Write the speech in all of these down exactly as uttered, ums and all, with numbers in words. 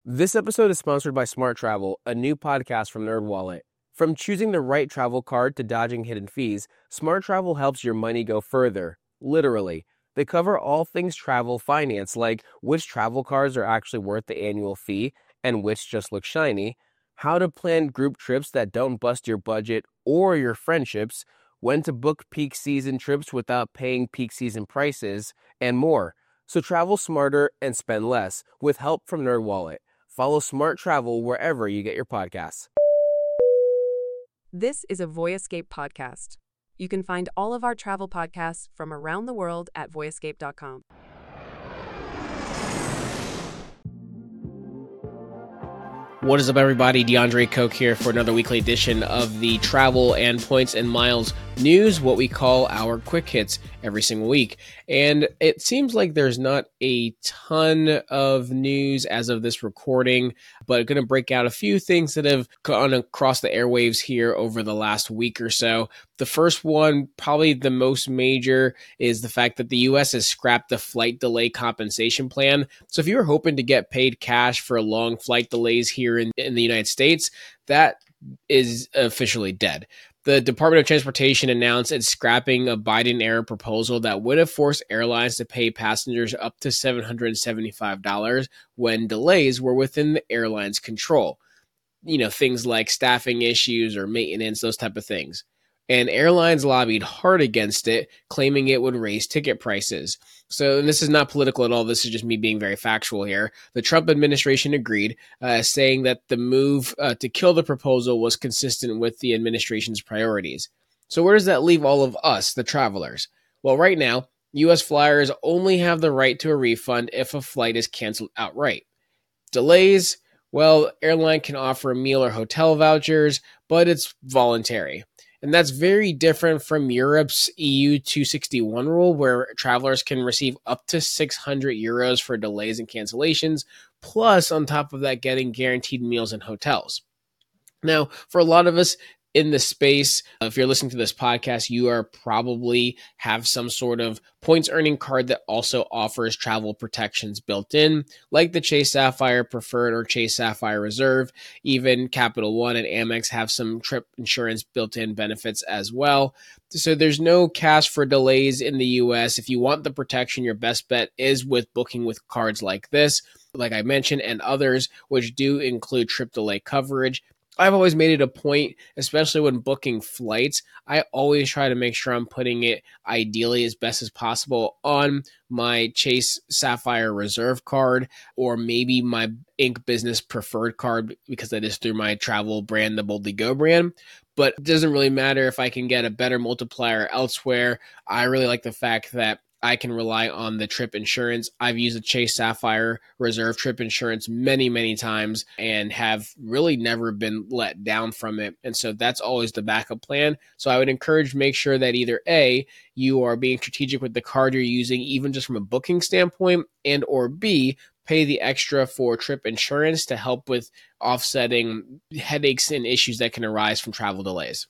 This episode is sponsored by Smart Travel, a new podcast from NerdWallet. From choosing the right travel card to dodging hidden fees, Smart Travel helps your money go further, literally. They cover all things travel finance, like which travel cards are actually worth the annual fee and which just look shiny, how to plan group trips that don't bust your budget or your friendships, when to book peak season trips without paying peak season prices, and more. So travel smarter and spend less with help from NerdWallet. Follow Smart Travel wherever you get your podcasts. This is a Voyescape podcast. You can find all of our travel podcasts from around the world at voyescape dot com. What is up, everybody? DeAndre Koch here for another weekly edition of the Travel and Points and Miles news, what we call our quick hits every single week. And it seems like there's not a ton of news as of this recording, but I'm going to break out a few things that have gone across the airwaves here over the last week or so. The first one, probably the most major, is the fact that the U S has scrapped the flight delay compensation plan. So if you were hoping to get paid cash for long flight delays here in, in the United States, that is officially dead. The Department of Transportation announced it's scrapping a Biden-era proposal that would have forced airlines to pay passengers up to seven hundred seventy-five dollars when delays were within the airline's control. You know, things like staffing issues or maintenance, those type of things. And airlines lobbied hard against it, claiming it would raise ticket prices. So, and this is not political at all. This is just me being very factual here. The Trump administration agreed, uh, saying that the move uh, to kill the proposal was consistent with the administration's priorities. So where does that leave all of us, the travelers? Well, right now, U S flyers only have the right to a refund if a flight is canceled outright. Delays, well, airline can offer meal or hotel vouchers, but it's voluntary. And that's very different from Europe's E U two sixty-one rule, where travelers can receive up to six hundred euros for delays and cancellations, plus on top of that, getting guaranteed meals and hotels. Now, for a lot of us in the space, if you're listening to this podcast, you are probably have some sort of points earning card that also offers travel protections built in, like the Chase Sapphire Preferred or Chase Sapphire Reserve. Even Capital One and Amex have some trip insurance built-in benefits as well. So there's no cash for delays in the U S. If you want the protection, your best bet is with booking with cards like this, like I mentioned, and others, which do include trip delay coverage. I've always made it a point, especially when booking flights, I always try to make sure I'm putting it ideally as best as possible on my Chase Sapphire Reserve card, or maybe my Ink Business Preferred card, because that is through my travel brand, the Boldly Go brand. But it doesn't really matter if I can get a better multiplier elsewhere. I really like the fact that I can rely on the trip insurance. I've used the Chase Sapphire Reserve trip insurance many, many times and have really never been let down from it. And so that's always the backup plan. So I would encourage make sure that either A, you are being strategic with the card you're using, even just from a booking standpoint, and or B, pay the extra for trip insurance to help with offsetting headaches and issues that can arise from travel delays.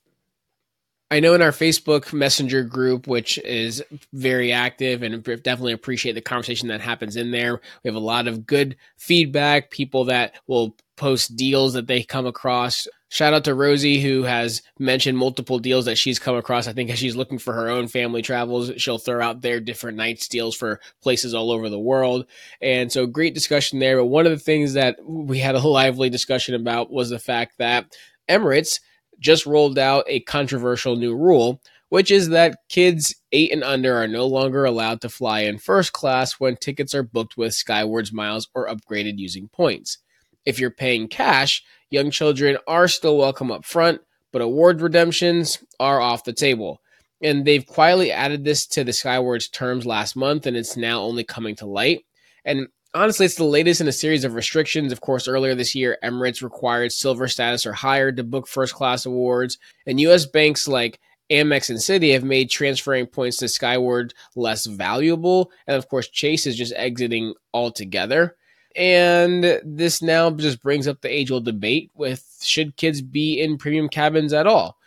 I know in our Facebook Messenger group, which is very active, and definitely appreciate the conversation that happens in there. We have a lot of good feedback, people that will post deals that they come across. Shout out to Rosie, who has mentioned multiple deals that she's come across. I think as she's looking for her own family travels, she'll throw out there different nights deals for places all over the world. And so great discussion there. But one of the things that we had a lively discussion about was the fact that Emirates just rolled out a controversial new rule, which is that kids eight and under are no longer allowed to fly in first class when tickets are booked with Skywards miles or upgraded using points. If you're paying cash, young children are still welcome up front, but award redemptions are off the table. And they've quietly added this to the Skywards terms last month, and it's now only coming to light. And honestly, it's the latest in a series of restrictions. Of course, earlier this year, Emirates required silver status or higher to book first-class awards. And U S banks like Amex and Citi have made transferring points to Skyward less valuable. And of course, Chase is just exiting altogether. And this now just brings up the age-old debate with should kids be in premium cabins at all?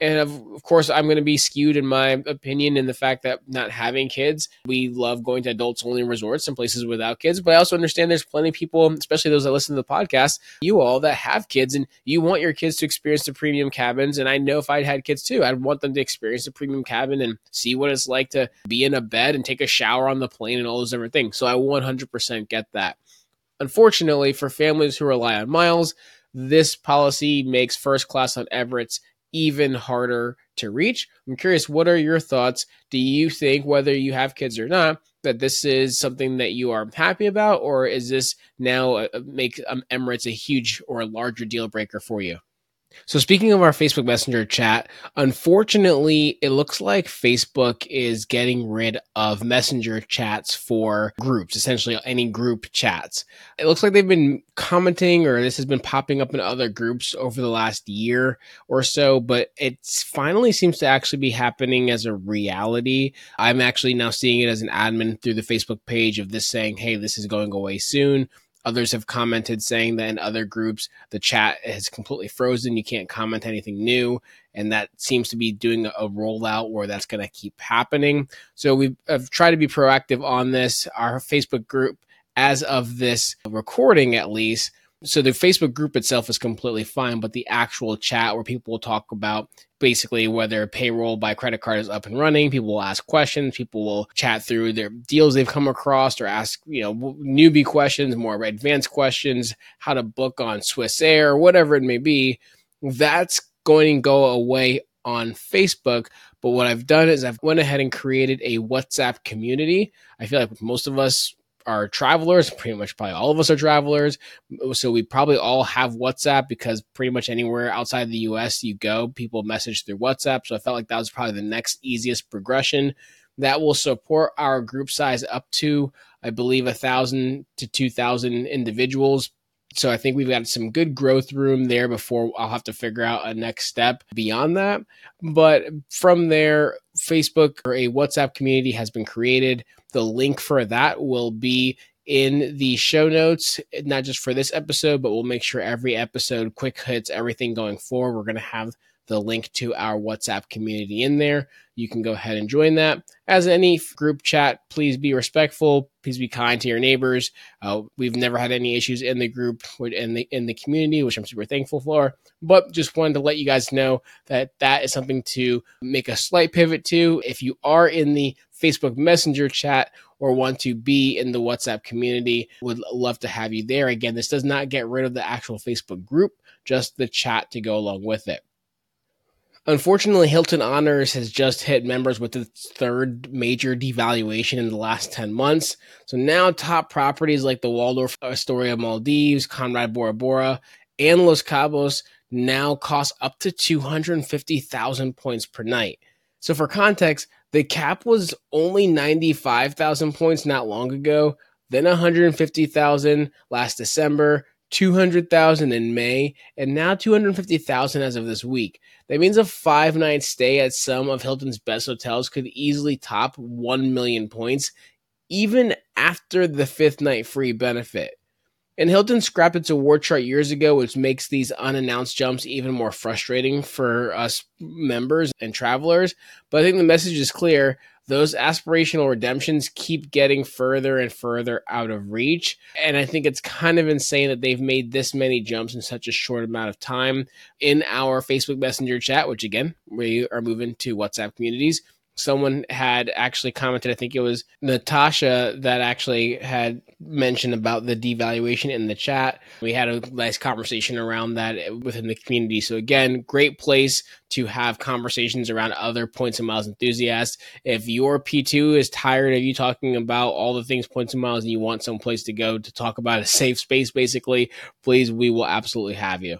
And of, of course, I'm going to be skewed in my opinion in the fact that not having kids, we love going to adults only resorts and places without kids. But I also understand there's plenty of people, especially those that listen to the podcast, you all that have kids and you want your kids to experience the premium cabins. And I know if I'd had kids too, I'd want them to experience the premium cabin and see what it's like to be in a bed and take a shower on the plane and all those different things. So I one hundred percent get that. Unfortunately, for families who rely on miles, this policy makes first class on Emirates even harder to reach. I'm curious, what are your thoughts? Do you think, whether you have kids or not, that this is something that you are happy about, or is this now a, make um, Emirates a huge or a larger deal breaker for you? So speaking of our Facebook Messenger chat, unfortunately, it looks like Facebook is getting rid of Messenger chats for groups, essentially any group chats. It looks like they've been commenting, or this has been popping up in other groups over the last year or so, but it finally seems to actually be happening as a reality. I'm actually now seeing it as an admin through the Facebook page of this saying, hey, this is going away soon. Others have commented saying that in other groups, the chat is completely frozen. You can't comment anything new. And that seems to be doing a rollout where that's going to keep happening. So we've I've tried to be proactive on this. Our Facebook group, as of this recording at least, so the Facebook group itself is completely fine, but the actual chat where people will talk about basically whether payroll by credit card is up and running, people will ask questions, people will chat through their deals they've come across or ask, you know, newbie questions, more advanced questions, how to book on Swiss Air, whatever it may be. That's going to go away on Facebook. But what I've done is I've went ahead and created a WhatsApp community. I feel like most of us are travelers, pretty much probably all of us are travelers. So we probably all have WhatsApp because pretty much anywhere outside the U S you go, people message through WhatsApp. So I felt like that was probably the next easiest progression that will support our group size up to, I believe, one thousand to two thousand individuals. So I think we've got some good growth room there before I'll have to figure out a next step beyond that. But from there, Facebook or a WhatsApp community has been created. The link for that will be in the show notes, not just for this episode, but we'll make sure every episode, quick hits, everything going forward, we're going to have the link to our WhatsApp community in there. You can go ahead and join that. As any group chat, please be respectful. Please be kind to your neighbors. Uh, we've never had any issues in the group in the in the community, which I'm super thankful for. But just wanted to let you guys know that that is something to make a slight pivot to. If you are in the Facebook Messenger chat or want to be in the WhatsApp community, would love to have you there. Again, this does not get rid of the actual Facebook group, just the chat to go along with it. Unfortunately, Hilton Honors has just hit members with its third major devaluation in the last ten months. So now top properties like the Waldorf Astoria Maldives, Conrad Bora Bora, and Los Cabos now cost up to two hundred fifty thousand points per night. So for context, the cap was only ninety-five thousand points not long ago, then one hundred fifty thousand last December, two hundred thousand in May, and now two hundred fifty thousand as of this week. That means a five-night stay at some of Hilton's best hotels could easily top one million points, even after the fifth night free benefit. And Hilton scrapped its award chart years ago, which makes these unannounced jumps even more frustrating for us members and travelers. But I think the message is clear. Those aspirational redemptions keep getting further and further out of reach. And I think it's kind of insane that they've made this many jumps in such a short amount of time. In our Facebook Messenger chat, which again, we are moving to WhatsApp communities, someone had actually commented, I think it was Natasha, that actually had mentioned about the devaluation in the chat. We had a nice conversation around that within the community. So again, great place to have conversations around other points and miles enthusiasts. If your P two is tired of you talking about all the things points and miles and you want some place to go to talk about a safe space, basically, please, we will absolutely have you.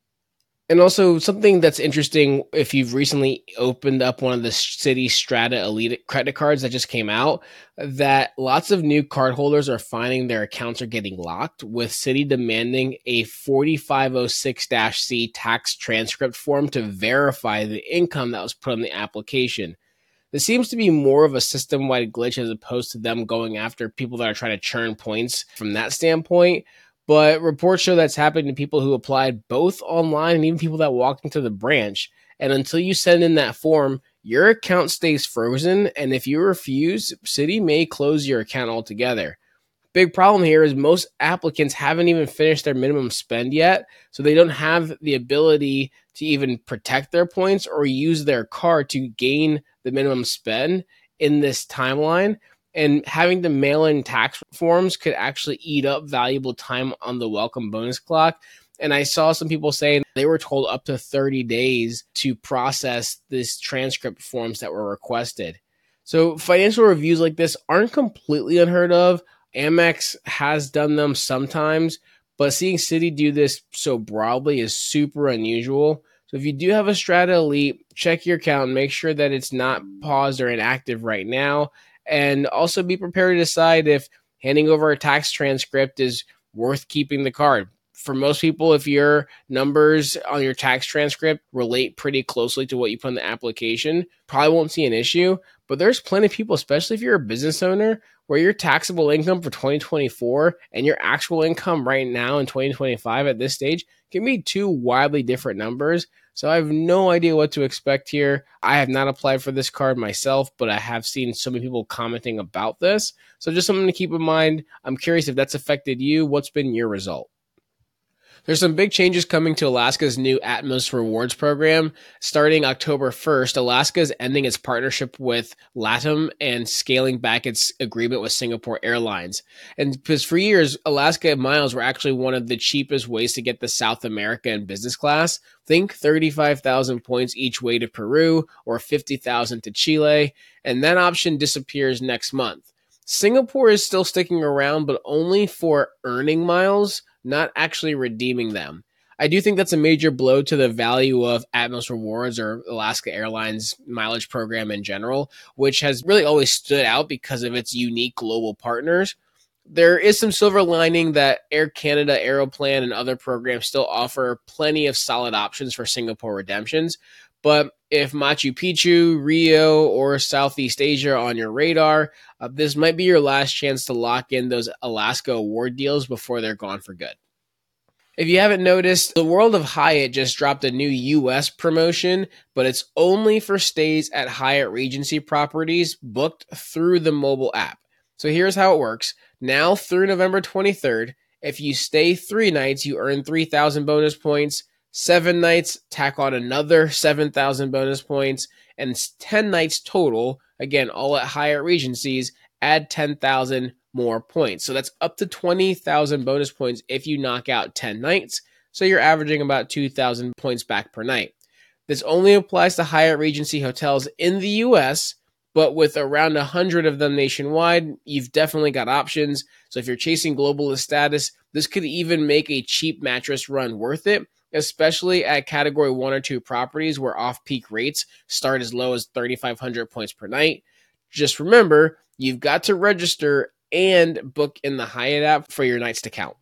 And also something that's interesting, if you've recently opened up one of the Citi Strata Elite credit cards that just came out, that lots of new cardholders are finding their accounts are getting locked, with Citi demanding a forty-five oh six C tax transcript form to verify the income that was put on the application. This seems to be more of a system-wide glitch as opposed to them going after people that are trying to churn points from that standpoint. But reports show that's happened to people who applied both online and even people that walked into the branch. And until you send in that form, your account stays frozen. And if you refuse, Citi may close your account altogether. Big problem here is most applicants haven't even finished their minimum spend yet, so they don't have the ability to even protect their points or use their card to gain the minimum spend in this timeline. And having to mail in tax forms could actually eat up valuable time on the welcome bonus clock. And I saw some people saying they were told up to thirty days to process this transcript forms that were requested. So financial reviews like this aren't completely unheard of. Amex has done them sometimes, but seeing Citi do this so broadly is super unusual. So if you do have a Strata Elite, check your account and make sure that it's not paused or inactive right now. And also be prepared to decide if handing over a tax transcript is worth keeping the card. For most people, if your numbers on your tax transcript relate pretty closely to what you put in the application, probably won't see an issue. But there's plenty of people, especially if you're a business owner, where your taxable income for twenty twenty-four and your actual income right now in twenty twenty-five at this stage can be two wildly different numbers. So I have no idea what to expect here. I have not applied for this card myself, but I have seen so many people commenting about this. So just something to keep in mind. I'm curious if that's affected you. What's been your result? There's some big changes coming to Alaska's new Atmos Rewards program. Starting October first, Alaska is ending its partnership with LATAM and scaling back its agreement with Singapore Airlines. And because for years, Alaska miles were actually one of the cheapest ways to get to South America in business class. Think thirty-five thousand points each way to Peru or fifty thousand to Chile. And that option disappears next month. Singapore is still sticking around, but only for earning miles, not actually redeeming them. I do think that's a major blow to the value of Atmos Rewards or Alaska Airlines mileage program in general, which has really always stood out because of its unique global partners. There is some silver lining that Air Canada, Aeroplan, and other programs still offer plenty of solid options for Singapore redemptions. But if Machu Picchu, Rio, or Southeast Asia are on your radar, uh, this might be your last chance to lock in those Alaska award deals before they're gone for good. If you haven't noticed, the World of Hyatt just dropped a new U S promotion, but it's only for stays at Hyatt Regency properties booked through the mobile app. So here's how it works. Now through November twenty-third, if you stay three nights, you earn three thousand bonus points. Seven nights, tack on another seven thousand bonus points, and ten nights total, again, all at Hyatt Regencies, add ten thousand more points. So that's up to twenty thousand bonus points if you knock out ten nights. So you're averaging about two thousand points back per night. This only applies to Hyatt Regency hotels in the U S, but with around one hundred of them nationwide, you've definitely got options. So if you're chasing globalist status, this could even make a cheap mattress run worth it, especially at category one or two properties where off-peak rates start as low as thirty-five hundred points per night. Just remember, you've got to register and book in the Hyatt app for your nights to count.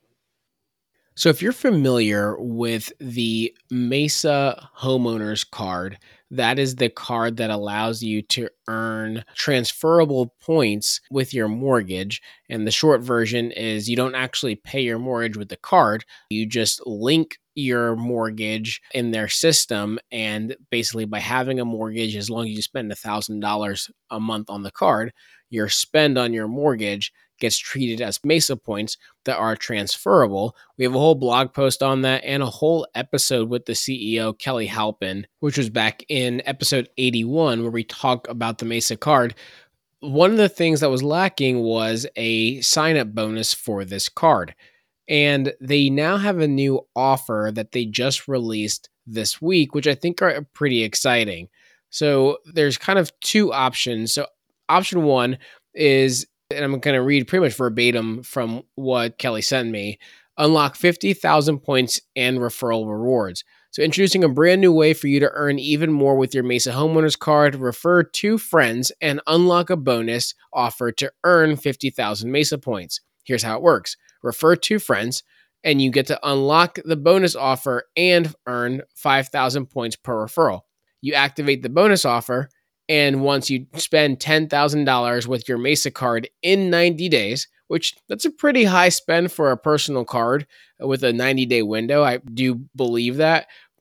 So if you're familiar with the Mesa Homeowners Card, that is the card that allows you to earn transferable points with your mortgage. And the short version is you don't actually pay your mortgage with the card. You just link your mortgage in their system. And basically by having a mortgage, as long as you spend one thousand dollars a month on the card, your spend on your mortgage gets treated as Mesa points that are transferable. We have a whole blog post on that and a whole episode with the C E O, Kelly Halpin, which was back in episode eighty-one, where we talk about the Mesa card. One of the things that was lacking was a sign-up bonus for this card. And they now have a new offer that they just released this week, which I think are pretty exciting. So there's kind of two options. So option one is, and I'm going to read pretty much verbatim from what Kelly sent me, unlock fifty thousand points and referral rewards. So introducing a brand new way for you to earn even more with your Mesa Homeowners Card, refer two friends and unlock a bonus offer to earn fifty thousand Mesa points. Here's how it works. Refer two friends and you get to unlock the bonus offer and earn five thousand points per referral. You activate the bonus offer, and once you spend ten thousand dollars with your Mesa card in ninety days, which that's a pretty high spend for a personal card with a ninety-day window, I do believe that.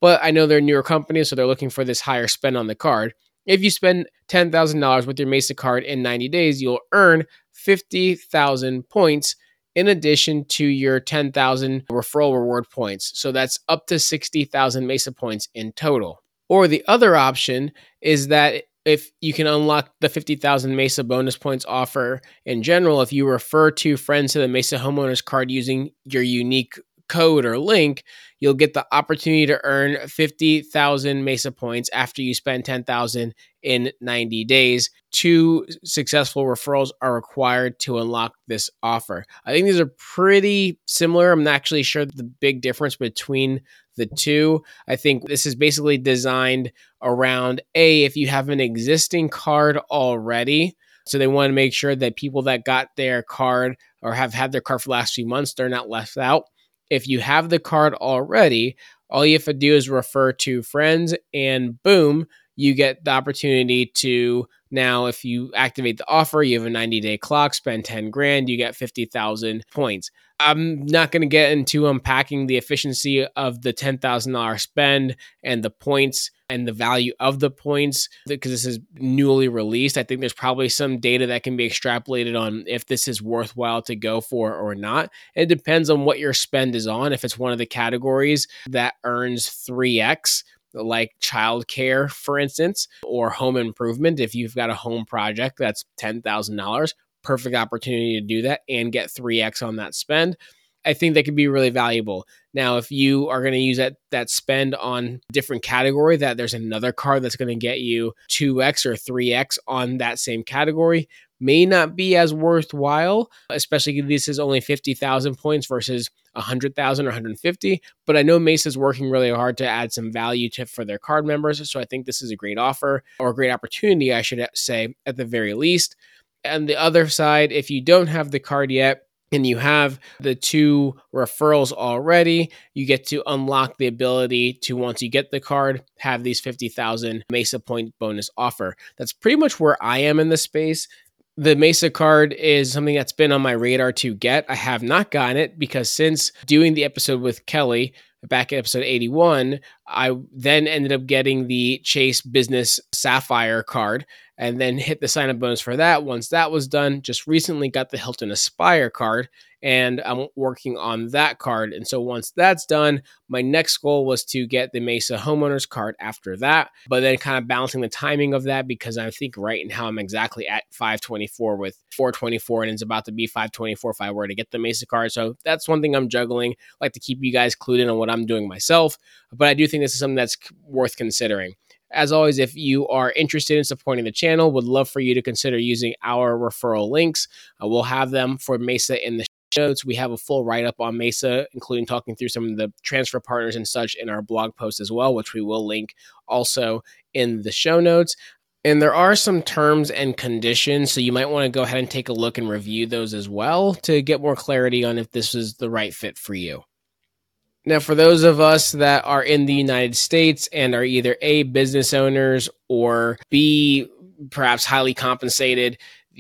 but I know they're a newer company, so they're looking for this higher spend on the card. If you spend ten thousand dollars with your Mesa card in ninety days, you'll earn fifty thousand points in addition to your ten thousand referral reward points. So that's up to sixty thousand Mesa points in total. Or the other option is that if you can unlock the fifty thousand Mesa bonus points offer in general, if you refer two friends to the Mesa homeowners card using your unique code or link, you'll get the opportunity to earn fifty thousand Mesa points after you spend ten thousand in ninety days. Two successful referrals are required to unlock this offer. I think these are pretty similar. I'm not actually sure the big difference between the two. I think this is basically designed around, A, if you have an existing card already. So they want to make sure that people that got their card or have had their card for the last few months, they're not left out. If you have the card already, all you have to do is refer to friends and boom, you get the opportunity to now, if you activate the offer, you have a ninety day clock, spend ten grand, you get fifty thousand points. I'm not going to get into unpacking the efficiency of the ten thousand dollars spend and the points and the value of the points because this is newly released. I think there's probably some data that can be extrapolated on if this is worthwhile to go for or not. It depends on what your spend is on. If it's one of the categories that earns three X, like childcare, for instance, or home improvement. If you've got a home project that's ten thousand dollars, perfect opportunity to do that and get three X on that spend. I think that could be really valuable. Now, if you are going to use that, that spend on a different category, that there's another card that's going to get you two X or three X on that same category, may not be as worthwhile, especially if this is only fifty thousand points versus one hundred thousand or one hundred fifty. But I know Mesa's working really hard to add some value to for their card members. So I think this is a great offer or a great opportunity, I should say, at the very least. And the other side, if you don't have the card yet, and you have the two referrals already, you get to unlock the ability to, once you get the card, have these fifty thousand Mesa point bonus offer. That's pretty much where I am in the space. The Mesa card is something that's been on my radar to get. I have not gotten it because since doing the episode with Kelly back at episode eighty-one, I then ended up getting the Chase Business Sapphire card and then hit the sign-up bonus for that. Once that was done, just recently got the Hilton Aspire card, and I'm working on that card. And so once that's done, my next goal was to get the Mesa homeowners card after that, but then kind of balancing the timing of that because I think right now I'm exactly at five twenty-four with four twenty-four, and it's about to be five twenty-four if I were to get the Mesa card. So that's one thing I'm juggling. I like to keep you guys clued in on what I'm doing myself, but I do think this is something that's worth considering. As always, if you are interested in supporting the channel, would love for you to consider using our referral links. Uh, we'll have them for Mesa in the notes. We have a full write-up on Mesa, including talking through some of the transfer partners and such in our blog post as well, which we will link also in the show notes. And there are some terms and conditions, so you might want to go ahead and take a look and review those as well to get more clarity on if this is the right fit for you. Now, for those of us that are in the United States and are either A, business owners, or B, perhaps highly compensated,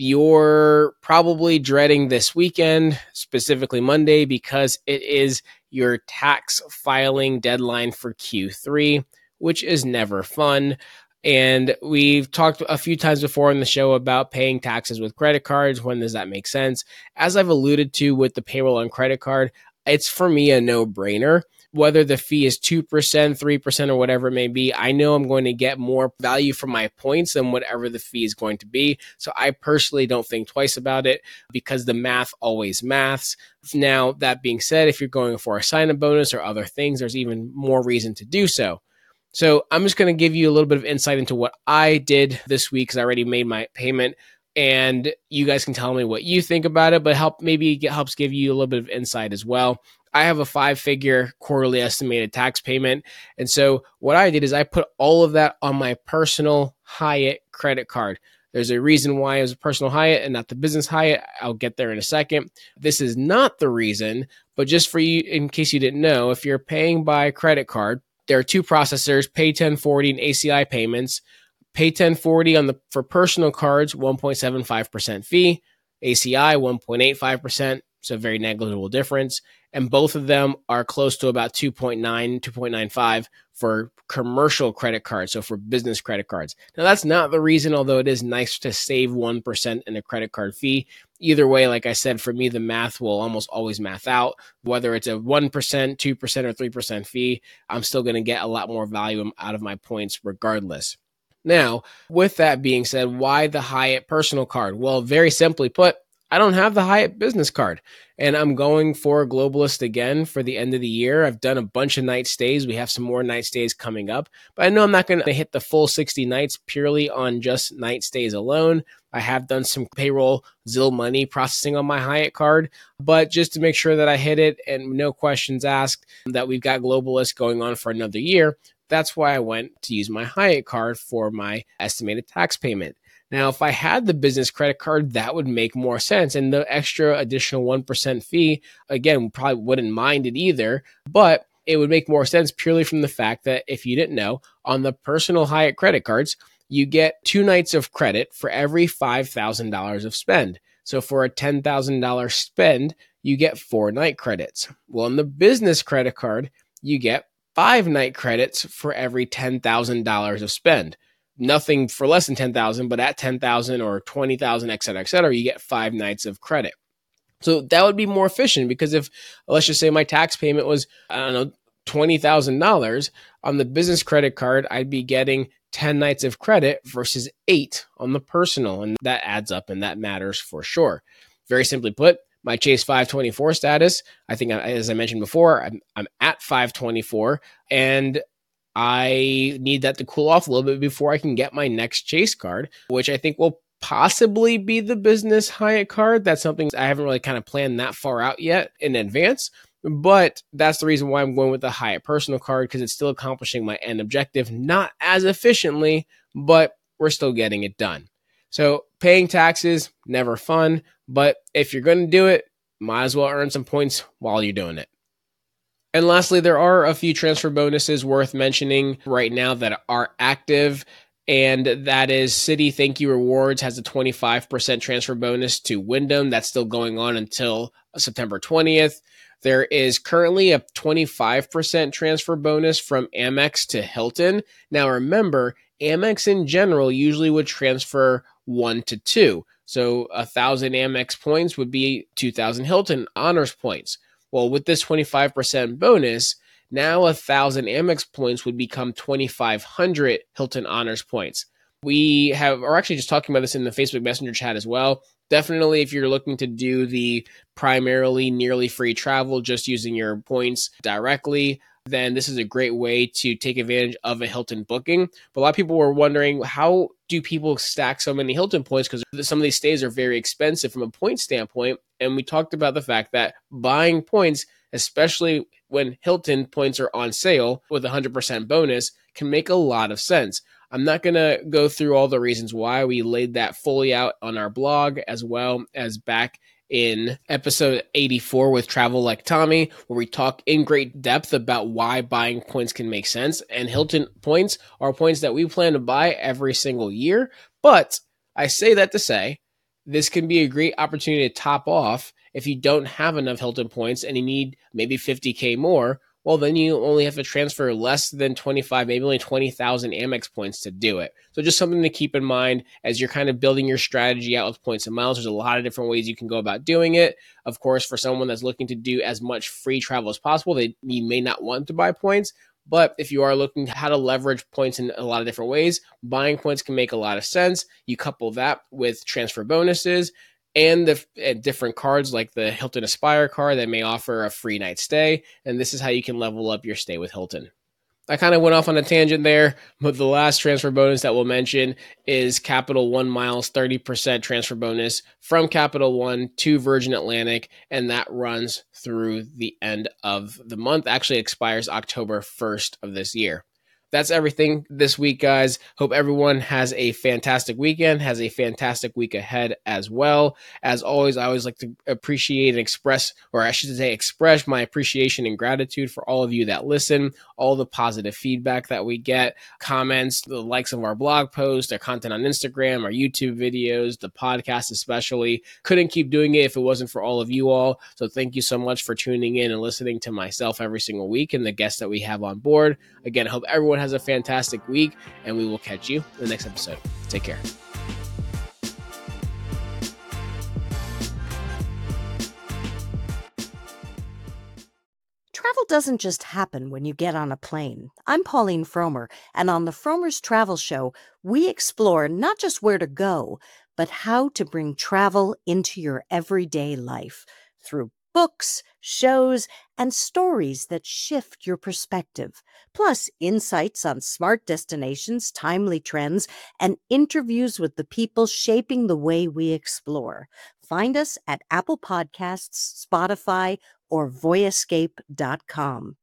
you're probably dreading this weekend, specifically Monday, because it is your tax filing deadline for Q three, which is never fun. And we've talked a few times before on the show about paying taxes with credit cards. When does that make sense? As I've alluded to with the payroll and credit card, it's for me a no-brainer. Whether the fee is two percent, three percent, or whatever it may be, I know I'm going to get more value from my points than whatever the fee is going to be. So I personally don't think twice about it because the math always maths. Now, that being said, if you're going for a sign-up bonus or other things, there's even more reason to do so. So I'm just going to give you a little bit of insight into what I did this week because I already made my payment. And you guys can tell me what you think about it, but help maybe it helps give you a little bit of insight as well. I have a five-figure quarterly estimated tax payment. And so what I did is I put all of that on my personal Hyatt credit card. There's a reason why it was a personal Hyatt and not the business Hyatt. I'll get there in a second. This is not the reason, but just for you, in case you didn't know, if you're paying by credit card, there are two processors, Pay ten forty and A C I payments. Pay ten forty on the for personal cards, one point seven five percent fee. A C I, one point eight five percent, so very negligible difference. and both of them are close to about two point nine, two point nine five for commercial credit cards, so for business credit cards. Now, that's not the reason, although it is nice to save one percent in a credit card fee. Either way, like I said, for me, the math will almost always math out. Whether it's a one percent, two percent, or three percent fee, I'm still going to get a lot more value out of my points regardless. Now, with that being said, why the Hyatt personal card? Well, very simply put, I don't have the Hyatt business card, and I'm going for Globalist again for the end of the year. I've done a bunch of night stays. We have some more night stays coming up, but I know I'm not going to hit the full sixty nights purely on just night stays alone. I have done some payroll Zelle money processing on my Hyatt card, but just to make sure that I hit it and no questions asked, that we've got Globalist going on for another year, that's why I went to use my Hyatt card for my estimated tax payment. Now, if I had the business credit card, that would make more sense. And the extra additional one percent fee, again, probably wouldn't mind it either, but it would make more sense purely from the fact that if you didn't know, on the personal Hyatt credit cards, you get two nights of credit for every five thousand dollars of spend. So for a ten thousand dollars spend, you get four night credits. Well, on the business credit card, you get five night credits for every ten thousand dollars of spend. Nothing for less than ten thousand, but at ten thousand or twenty thousand, et cetera, et cetera, you get five nights of credit. So that would be more efficient because if, let's just say my tax payment was, I don't know, twenty thousand dollars on the business credit card, I'd be getting ten nights of credit versus eight on the personal. And that adds up and that matters for sure. Very simply put, my Chase five twenty-four status, I think, as I mentioned before, I'm, I'm at five twenty-four, and I need that to cool off a little bit before I can get my next Chase card, which I think will possibly be the business Hyatt card. That's something I haven't really kind of planned that far out yet in advance, but that's the reason why I'm going with the Hyatt personal card, because it's still accomplishing my end objective, not as efficiently, but we're still getting it done. So paying taxes, never fun, but if you're going to do it, might as well earn some points while you're doing it. And lastly, there are a few transfer bonuses worth mentioning right now that are active, and that is Citi Thank You Rewards has a twenty-five percent transfer bonus to Wyndham. That's still going on until September twentieth. There is currently a twenty-five percent transfer bonus from Amex to Hilton. Now remember, Amex in general usually would transfer one to two. So one thousand Amex points would be two thousand Hilton Honors points. Well, with this twenty-five percent bonus, now one thousand Amex points would become twenty-five hundred Hilton Honors points. We have, are actually just talking about this in the Facebook Messenger chat as well. Definitely, if you're looking to do the primarily nearly free travel, just using your points directly, then this is a great way to take advantage of a Hilton booking. But a lot of people were wondering, how do people stack so many Hilton points? Because some of these stays are very expensive from a point standpoint. And we talked about the fact that buying points, especially when Hilton points are on sale with a one hundred percent bonus, can make a lot of sense. I'm not going to go through all the reasons why. We laid that fully out on our blog, as well as back in episode eighty-four with Travel Like Tommy, where we talk in great depth about why buying points can make sense. And Hilton points are points that we plan to buy every single year. But I say that to say, this can be a great opportunity to top off if you don't have enough Hilton points and you need maybe fifty K more. Well, then you only have to transfer less than twenty-five, maybe only twenty thousand Amex points to do it. So just something to keep in mind as you're kind of building your strategy out with points and miles. There's a lot of different ways you can go about doing it. Of course, for someone that's looking to do as much free travel as possible, they you may not want to buy points. But if you are looking at how to leverage points in a lot of different ways, buying points can make a lot of sense. You couple that with transfer bonuses and the and different cards like the Hilton Aspire card that may offer a free night stay. And this is how you can level up your stay with Hilton. I kind of went off on a tangent there, but the last transfer bonus that we'll mention is Capital One Miles thirty percent transfer bonus from Capital One to Virgin Atlantic, and that runs through the end of the month. Actually expires October first of this year. that's everything this week, guys. Hope everyone has a fantastic weekend, has a fantastic week ahead as well. As always, I always like to appreciate and express, or I should say express my appreciation and gratitude for all of you that listen, all the positive feedback that we get, comments, the likes of our blog posts, our content on Instagram, our YouTube videos, the podcast especially. Couldn't keep doing it if it wasn't for all of you all. So thank you so much for tuning in and listening to myself every single week and the guests that we have on board. Again, I hope everyone has a fantastic week, and we will catch you in the next episode. Take care. Travel doesn't just happen when you get on a plane. I'm Pauline Fromer, and on the Fromer's Travel Show, we explore not just where to go, but how to bring travel into your everyday life through books, shows, and stories that shift your perspective, plus insights on smart destinations, timely trends, and interviews with the people shaping the way we explore. Find us at Apple Podcasts, Spotify, or voyescape dot com.